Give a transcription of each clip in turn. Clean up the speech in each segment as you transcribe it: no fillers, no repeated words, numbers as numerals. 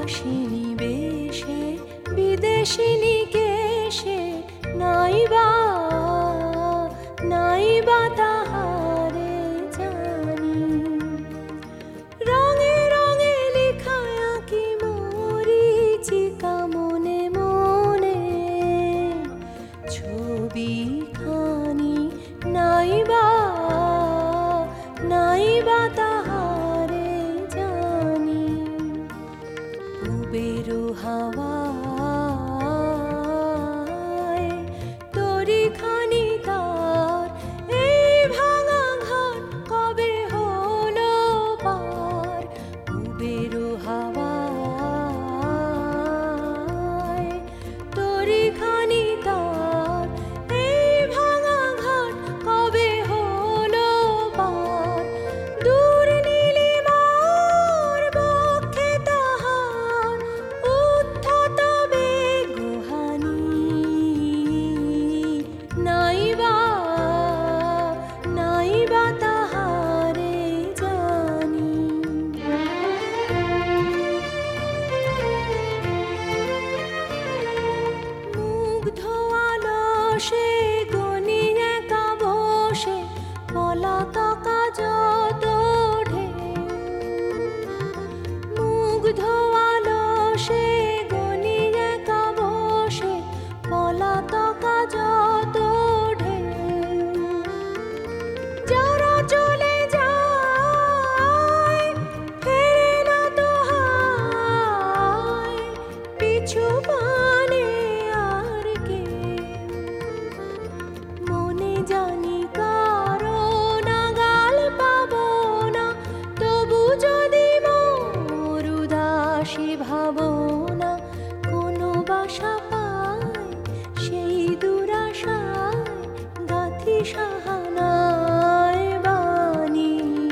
উদাসিনী বেশে বিদেশিনী কেশে নাইবা তাহারে জানি। রঙে রঙে লেখায় কি মরিচিকা মনে মনে, ছবি খানি নাইবা তাহারে জানি। পুবের হাওয়ায় তরি খানি তার, এই ভাঙা ঘর কবে হলো পার। পুবের হাওয়ায় তরি খানি তার, এই ভাঙা ঘর কবে হলো পার। দূর নীলিমার বক্ষে তাহার উদ্ধত বেগহানি, নাইবা তাহারে জানি। মুগ্ধ আলসে গনি একা বসে পলাতকা যত ঢেউ। মুগ্ধ আলসে গনি একা বসে পলাতকা যত ঢেউ। যারা চলে যায় ফেরে না তো হায়, পিছু পানে আর কেউ। মনে জানি কারো নাগাল পাবো না, তবু যদি মোর উদাসী ভাবনা কোনো বাসা পায়, সেই দুরাশায় গাথি সাহানায় বাণী।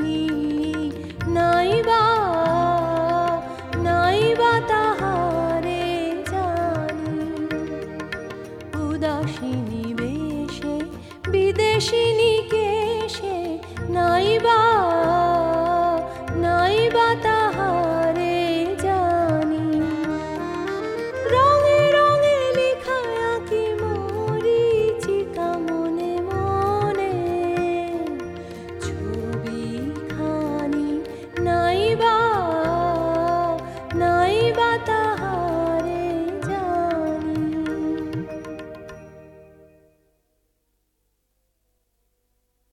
নাইবা তাহারে জানি। উদাসিনী বেশে বিদেশিনী কেশে নাইবা তাহারে জানি। রঙে রঙে লেখায় কি মরিচিকা মনে মনে, ছবি খানি নাইবা